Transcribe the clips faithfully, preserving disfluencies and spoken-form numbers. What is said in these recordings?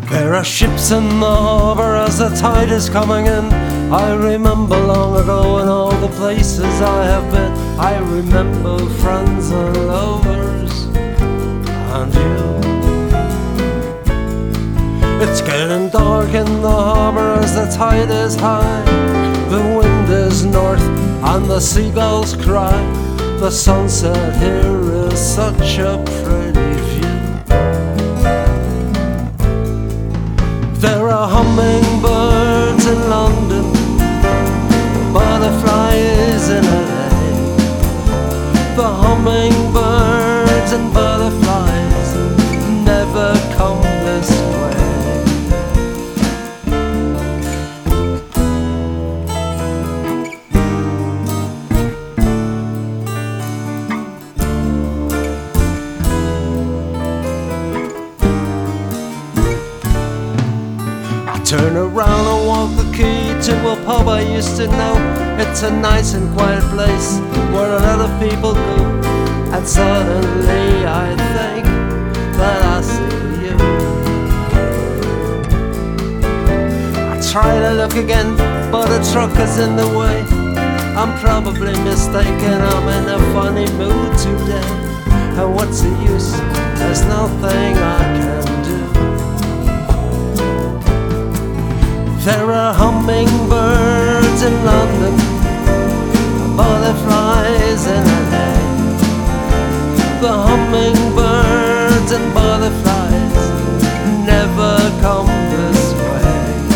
There are ships in the harbour as the tide is coming in. I remember long ago and all the places I have been. I remember friends and lovers and you. It's getting dark in the harbour as the tide is high. The wind is north and the seagulls cry. The sunset here is such a pretty view. There are hummingbirds in London, butterflies in L A. The hummingbirds and butterflies never come this way. Turn around and walk the quay to a pub I used to know. It's a nice and quiet place where a lot of people go. And suddenly I think that I see you. I try to look again, but a truck is in the way. I'm probably mistaken, I'm in a funny mood today. And what's the use? There's nothing I can do. There are hummingbirds in London, butterflies in L A. The hummingbirds and butterflies never come this way.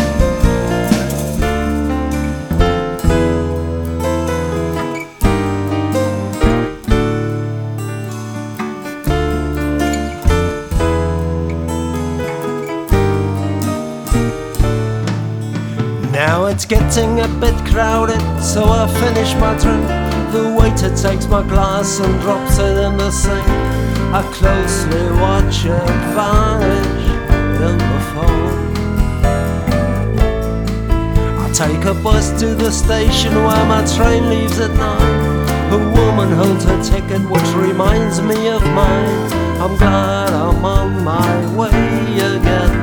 Now it's getting a bit crowded, so I finish my drink. The waiter takes my glass and drops it in the sink. I closely watch it vanish in the phone. I take a bus to the station where my train leaves at nine. A woman holds her ticket, which reminds me of mine. I'm glad I'm on my way again.